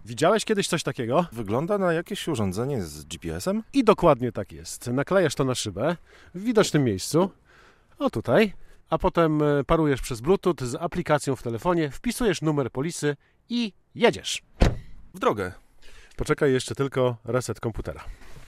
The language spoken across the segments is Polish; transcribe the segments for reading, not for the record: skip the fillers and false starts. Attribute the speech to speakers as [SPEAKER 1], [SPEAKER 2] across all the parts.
[SPEAKER 1] Widziałeś kiedyś coś takiego?
[SPEAKER 2] Wygląda na jakieś urządzenie z GPS-em?
[SPEAKER 1] I dokładnie tak jest. Naklejasz to na szybę w widocznym miejscu, o tutaj, a potem parujesz przez Bluetooth z aplikacją w telefonie, wpisujesz numer polisy i jedziesz.
[SPEAKER 2] W drogę.
[SPEAKER 1] Poczekaj jeszcze tylko reset komputera.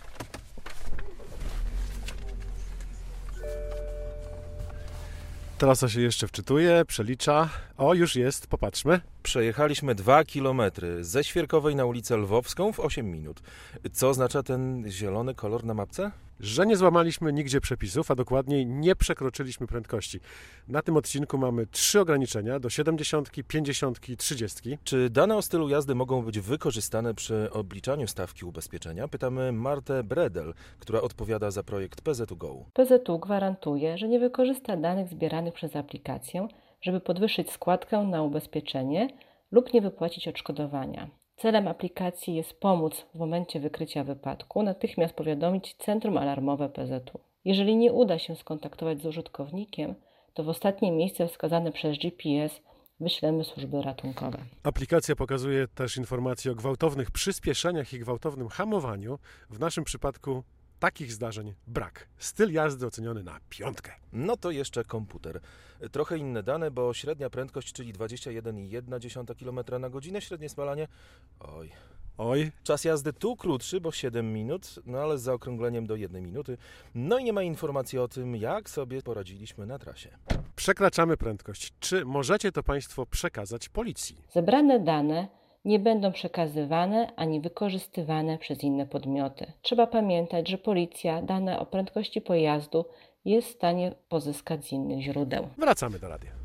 [SPEAKER 1] Trasa się jeszcze wczytuje, przelicza. O, już jest, popatrzmy.
[SPEAKER 2] Przejechaliśmy 2 kilometry ze Świerkowej na ulicę Lwowską w 8 minut. Co oznacza ten zielony kolor na mapce?
[SPEAKER 1] Że nie złamaliśmy nigdzie przepisów, a dokładniej nie przekroczyliśmy prędkości. Na tym odcinku mamy 3 ograniczenia do 70, 50 i 30.
[SPEAKER 2] Czy dane o stylu jazdy mogą być wykorzystane przy obliczaniu stawki ubezpieczenia? Pytamy Martę Bredel, która odpowiada za projekt PZU-Go.
[SPEAKER 3] PZU gwarantuje, że nie wykorzysta danych zbieranych przez aplikację, żeby podwyższyć składkę na ubezpieczenie lub nie wypłacić odszkodowania. Celem aplikacji jest pomóc w momencie wykrycia wypadku natychmiast powiadomić Centrum Alarmowe PZU. Jeżeli nie uda się skontaktować z użytkownikiem, to w ostatnie miejsce wskazane przez GPS wyślemy służby ratunkowe.
[SPEAKER 1] Aplikacja pokazuje też informacje o gwałtownych przyspieszeniach i gwałtownym hamowaniu. W naszym przypadku takich zdarzeń brak. Styl jazdy oceniony na 5.
[SPEAKER 2] No to jeszcze komputer. Trochę inne dane, bo średnia prędkość, czyli 21,1 km na godzinę, średnie spalanie...
[SPEAKER 1] Oj,
[SPEAKER 2] Czas jazdy tu krótszy, bo 7 minut, no ale z zaokrągleniem do 1 minuty. No i nie ma informacji o tym, jak sobie poradziliśmy na trasie.
[SPEAKER 1] przekraczamy prędkość. Czy możecie to Państwo przekazać policji?
[SPEAKER 3] Zebrane dane nie będą przekazywane ani wykorzystywane przez inne podmioty. Trzeba pamiętać, że policja dane o prędkości pojazdu jest w stanie pozyskać z innych źródeł.
[SPEAKER 1] Wracamy do radia.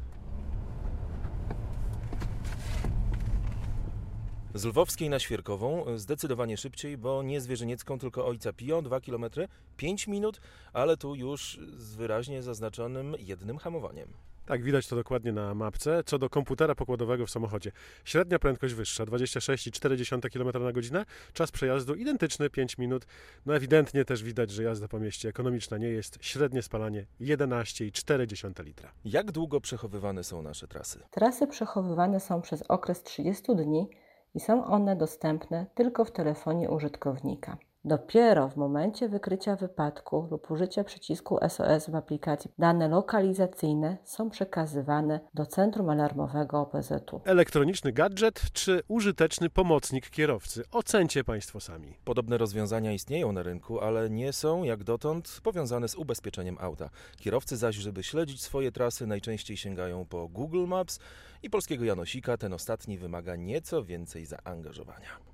[SPEAKER 2] Z Lwowskiej na Świerkową zdecydowanie szybciej, bo nie Zwierzyniecką, tylko Ojca Pio, 2 km, 5 minut, ale tu już z wyraźnie zaznaczonym jednym hamowaniem.
[SPEAKER 1] Tak, widać to dokładnie na mapce. Co do komputera pokładowego w samochodzie. Średnia prędkość wyższa, 26,4 km na godzinę. Czas przejazdu identyczny, 5 minut. No ewidentnie też widać, że jazda po mieście ekonomiczna nie jest. Średnie spalanie 11,4 litra.
[SPEAKER 2] Jak długo przechowywane są nasze trasy?
[SPEAKER 3] Trasy przechowywane są przez okres 30 dni i są one dostępne tylko w telefonie użytkownika. Dopiero w momencie wykrycia wypadku lub użycia przycisku SOS w aplikacji dane lokalizacyjne są przekazywane do Centrum Alarmowego PZU.
[SPEAKER 1] Elektroniczny gadżet czy użyteczny pomocnik kierowcy? Ocencie Państwo sami.
[SPEAKER 2] Podobne rozwiązania istnieją na rynku, ale nie są, jak dotąd, powiązane z ubezpieczeniem auta. Kierowcy zaś, żeby śledzić swoje trasy, najczęściej sięgają po Google Maps i polskiego Janosika. Ten ostatni wymaga nieco więcej zaangażowania.